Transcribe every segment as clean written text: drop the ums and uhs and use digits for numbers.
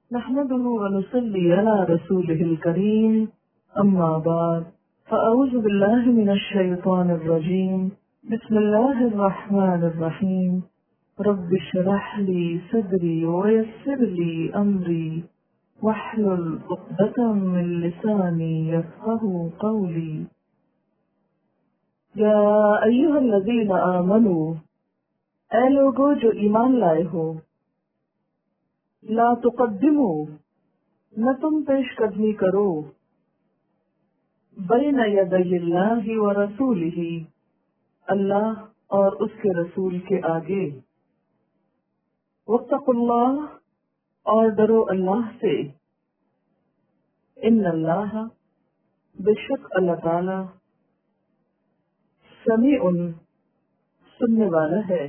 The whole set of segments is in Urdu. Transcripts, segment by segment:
نحمده ونصلي على رسوله الكريم أما بعد فأعوذ بالله من الشيطان الرجيم بسم الله الرحمن الرحيم رب اشرح لي صدري ويسر لي أمري واحلل عقدة من لساني يفقهوا قولي يا أيها الذين آمنوا اے لوگو جو ایمان لائے ہو، لا تقدمو نہ تم پیش قدمی کرو، بین یدی اللہ و رسولہ اللہ اور اس کے رسول کے آگے، واتقوا اللہ اور ڈرو اللہ سے، ان اللہ بے شک اللہ تعالی سمیع سننے والا ہے،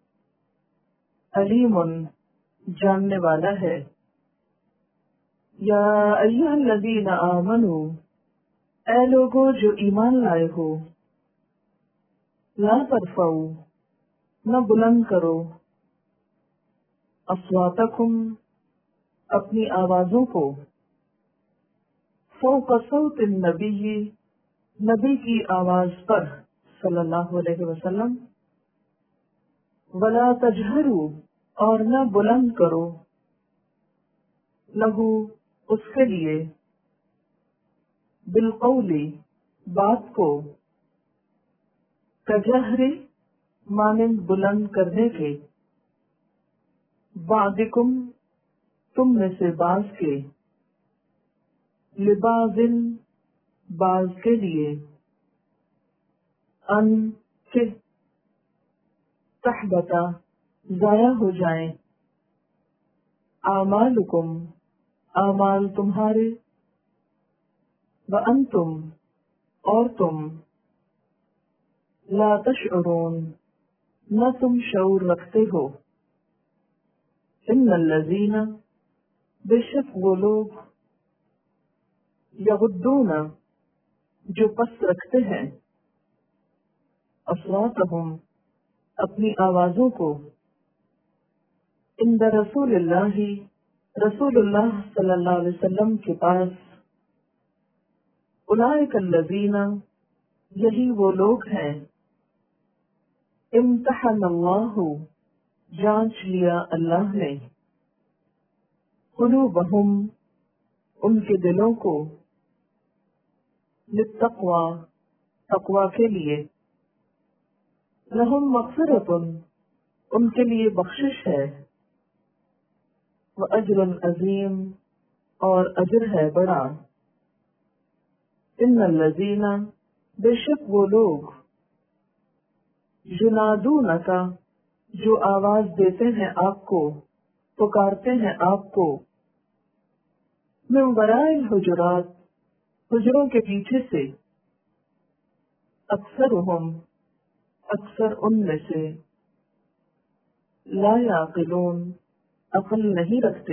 علیم جاننے والا ہے۔ یا ایھا الذین آمنوا اے لوگو جو ایمان لائے ہو، لا ترفعوا نہ بلند کرو، اصواتکم اپنی آوازوں کو، فوق صوت النبی نبی کی آواز پر صلی اللہ علیہ وسلم، ولا تجہروا اور نہ بلند کرو، لہو اس کے لیے، بالقول بات کو، کجہر مانند بلند کرنے کے، بعضکم تم میں سے بعض کے، لبعض بعض کے لیے، ان کہ تحبطا ضائع ہو جائیں، اعمالکم اعمال تمہارے، وانتم اور تم، لا تشعرون نہ تم شعور رکھتے ہو، ان الذین بے شک وہ لوگ، یغضون جو پس رکھتے ہیں، اصواتہم اپنی آوازوں کو، عند رسول اللہ رسول اللہ صلی اللہ علیہ وسلم کے پاس، اولئک الذین یہی وہ لوگ ہیں، امتحن اللہ جانچ لیا اللہ نے، قلوبہم ان کے دلوں کو، للتقوی تقوی کے لیے، لہم مغفرۃ ان کے لیے بخشش ہے، واجر عظیم اور اجر ہے بڑا، ان الذین بے شک وہ لوگ، ینادونک جو آواز دیتے ہیں آپ کو، پکارتے ہیں آپ کو، من وراء الحجرات حجروں کے پیچھے سے، اکثرہم اکثر ان میں سے، لا یعقلون عقل نہیں رکھتے،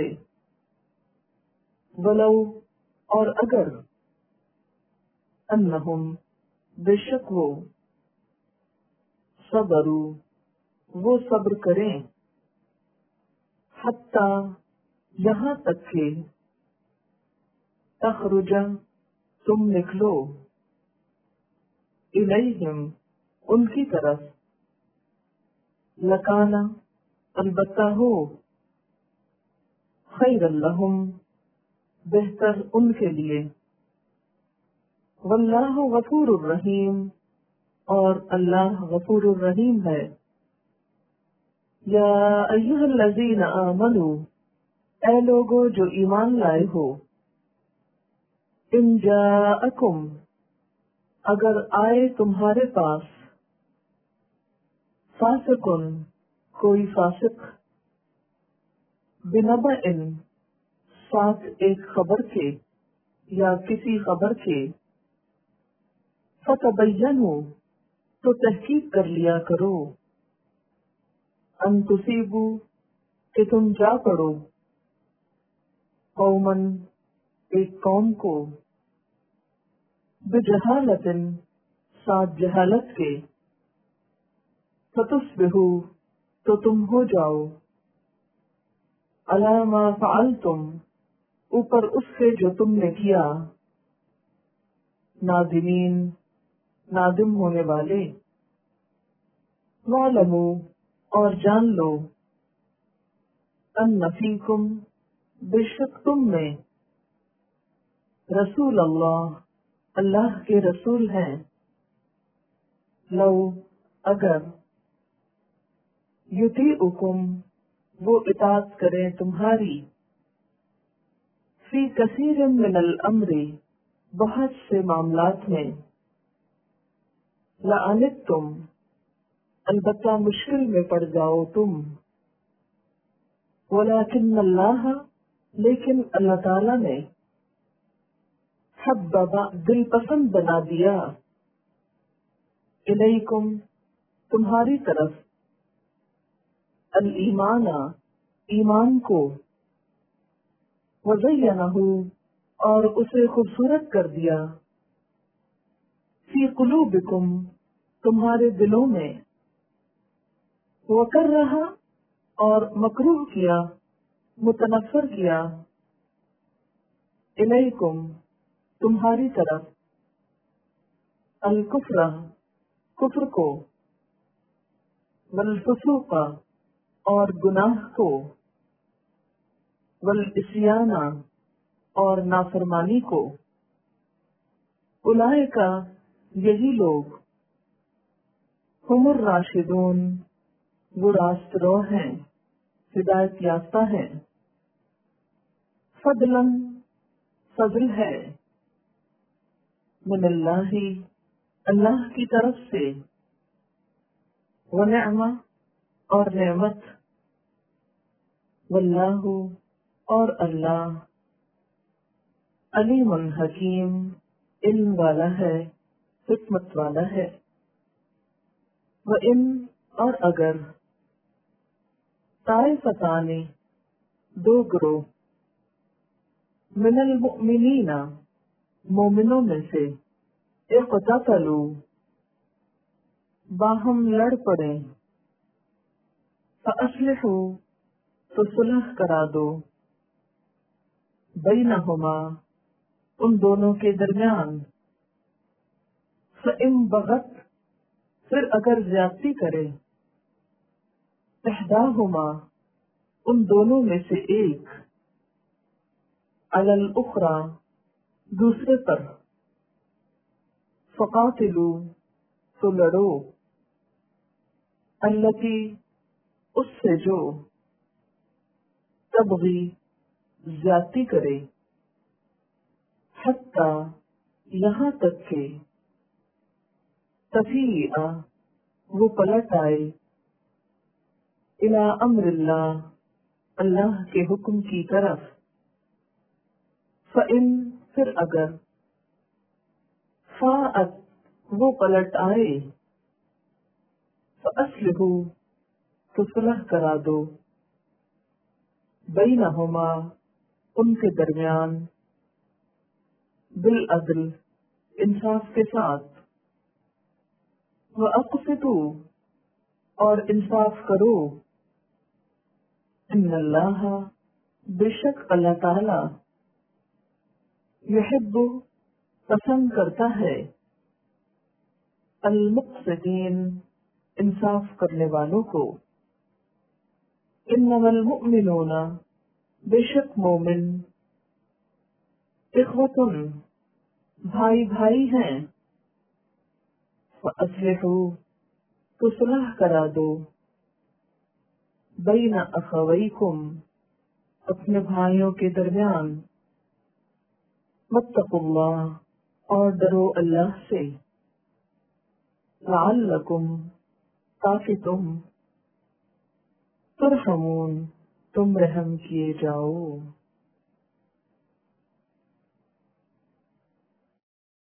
ولو اور اگر، انہم بے شک وہ، صبروا وہ صبر کریں، حتی یہاں تک کہ، تخرج تم نکلو، الیہم ان کی طرف، لکانا البتہ ہو، خیر لہم بہتر ان کے لیے، واللہ غفور الرحیم اور اللہ غفور الرحیم ہے۔ یا ایھا الذین آمنوا اے لوگو جو ایمان لائے ہو، ان جاءکم اگر آئے تمہارے پاس، فاسقن کوئی فاسق، بنبأ ساتھ ایک خبر کے یا کسی خبر کے، فتبینوا تو تحقیق کر لیا کرو، ان تصیبوا کہ تم جا پڑو، قومن ایک قوم کو، بجہالت ساتھ جہالت کے، فتصبحوا تو تم ہو جاؤ، علی ما فعلتم اوپر اس سے جو تم نے کیا، نادمین نادم ہونے والے، وَاعْلَمُوا اور جان لو، ان فیکم بے شک تم میں، رسول اللہ اللہ کے رسول ہیں، لو اگر، یطیعکم وہ اطاعت کریں تمہاری، فی کثیر من الامر بہت سے معاملات میں، لعنتم البتہ مشکل میں پڑ جاؤ تم، ولیکن اللہ لیکن اللہ تعالی نے، حبب دل پسند بنا دیا، الیکم تمہاری طرف، الایمان ایمان کو، وزینہ اور اسے خوبصورت کر دیا، فی قلوبکم تمہارے دلوں میں، وکرہ اور مکروہ کیا متنفر کیا، الیکم تمہاری طرف، الکفر کفر کو، والفسوق اور گناہ کو، والعصیان اور نافرمانی کو، اولئک یہی لوگ، ہم الراشدون وہ راست رو ہیں، ہدایت یافتہ ہیں، فضلاً فضل ہے، من اللہ اللہ کی طرف سے، ونعمہ اور نعمت، واللہ اور اللہ، علیم حکیم علم والا ہے حکمت والا ہے، وَإِن اور اگر، طائفتان دو گروہ، من المؤمنین مومنوں میں سے، اقتتلوا باہم لڑ پڑے، فاصلحوا تو صلح کرا دو، بینہما ان دونوں کے درمیان، فإن بغت پھر اگر زیادتی کرے، احداہما ان دونوں میں سے ایک، علی الاخری دوسرے پر، فقاتلوا تو لڑو، التی اس سے جو، تبغی زیادتی کرے، حتی یہاں تک کہ، تفیء وہ پلٹ آئے، الی امر اللہ اللہ کے حکم کی طرف، فإن پھر اگر، فاءت وہ پلٹ آئے، فاصلحوا تو صلح کرا دو، بینہما ان کے درمیان، بالعدل انصاف کے ساتھ، وَأَقْسِطُوا اور انصاف کرو، ان اللہ بے شک اللہ تعالی، یحب پسند کرتا ہے، المقسطین انصاف کرنے والوں کو، انما المؤمنون بے شک مومن، اخوۃ بھائی بھائی ہیں، فاصلحوا تو صلح کرا دو، بین اخویکم اپنے بھائیوں کے درمیان، واتقوا اللہ اور ڈرو اللہ سے، لعلکم تاکہ تم، ترحمون تم رحم کیے جاؤ۔